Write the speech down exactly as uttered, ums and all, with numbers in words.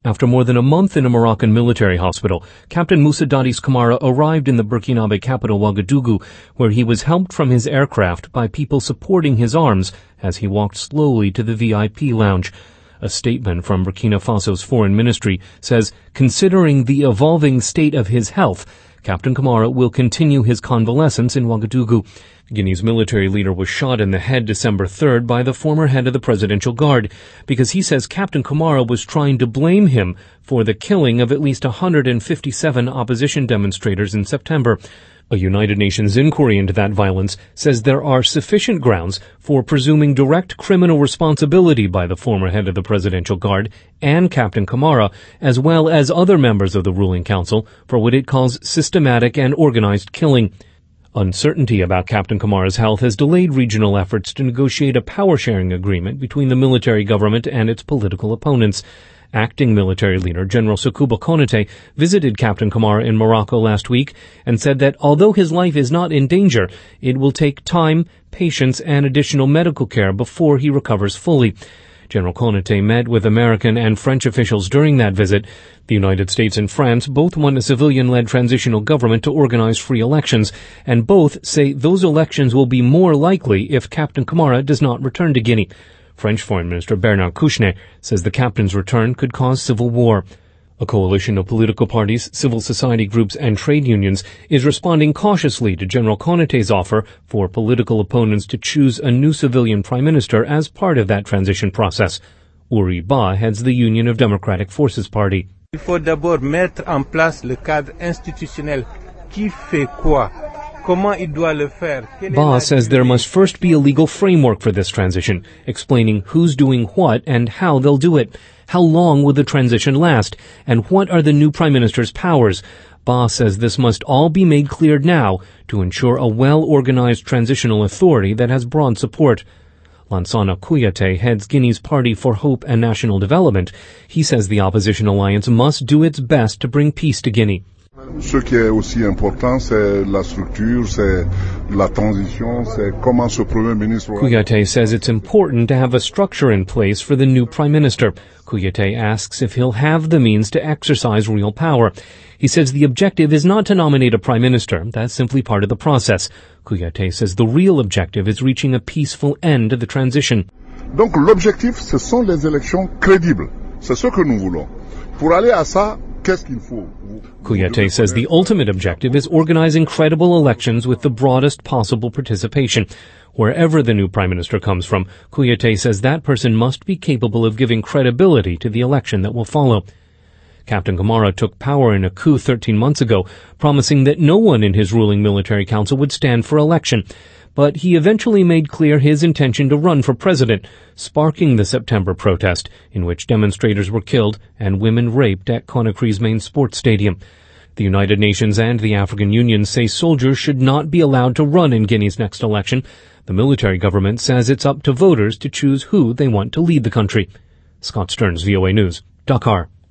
After more than a month in a Moroccan military hospital, Captain Moussa Dadis Camara arrived in the Burkinabe capital Ouagadougou, where he was helped from his aircraft by people supporting his arms as he walked slowly to the V I P lounge. A statement from Burkina Faso's foreign ministry says, considering the evolving state of his health, Captain Camara will continue his convalescence in Ouagadougou. Guinea's military leader was shot in the head December third by the former head of the Presidential Guard because he says Captain Camara was trying to blame him for the killing of at least one hundred fifty-seven opposition demonstrators in September. A United Nations inquiry into that violence says there are sufficient grounds for presuming direct criminal responsibility by the former head of the Presidential Guard and Captain Camara, as well as other members of the ruling council, for what it calls systematic and organized killing. Uncertainty about Captain Camara's health has delayed regional efforts to negotiate a power-sharing agreement between the military government and its political opponents. Acting military leader General Sekouba Konate visited Captain Camara in Morocco last week and said that although his life is not in danger, it will take time, patience, and additional medical care before he recovers fully. General Konate met with American and French officials during that visit. The United States and France both want a civilian-led transitional government to organize free elections, and both say those elections will be more likely if Captain Camara does not return to Guinea. French Foreign Minister Bernard Kouchner says the captain's return could cause civil war. A coalition of political parties, civil society groups, and trade unions is responding cautiously to General Konate's offer for political opponents to choose a new civilian prime minister as part of that transition process. Uri Ba heads the Union of Democratic Forces Party. Il faut d'abord mettre en place le cadre institutionnel. Qui fait quoi? Ba says there must first be a legal framework for this transition, explaining who's doing what and how they'll do it. How long will the transition last? And what are the new Prime Minister's powers? Ba says this must all be made clear now to ensure a well-organized transitional authority that has broad support. Lansana Kouyaté heads Guinea's Party for Hope and National Development. He says the opposition alliance must do its best to bring peace to Guinea. Ce qui est aussi important, c'est la structure, c'est la transition, c'est comment ce Premier ministre... Kouyaté says it's important to have a structure in place for the new Prime Minister. Kouyaté asks if he'll have the means to exercise real power. He says the objective is not to nominate a Prime Minister. That's simply part of the process. Kouyaté says the real objective is reaching a peaceful end to the transition. Donc l'objectif, ce sont les élections crédibles. C'est ce que nous voulons. Pour aller à ça, Kouyaté says the ultimate objective is organizing credible elections with the broadest possible participation. Wherever the new prime minister comes from, Kouyaté says that person must be capable of giving credibility to the election that will follow. Captain Camara took power in a coup thirteen months ago, promising that no one in his ruling military council would stand for election. But he eventually made clear his intention to run for president, sparking the September protest, in which demonstrators were killed and women raped at Conakry's main sports stadium. The United Nations and the African Union say soldiers should not be allowed to run in Guinea's next election. The military government says it's up to voters to choose who they want to lead the country. Scott Stearns, V O A News, Dakar.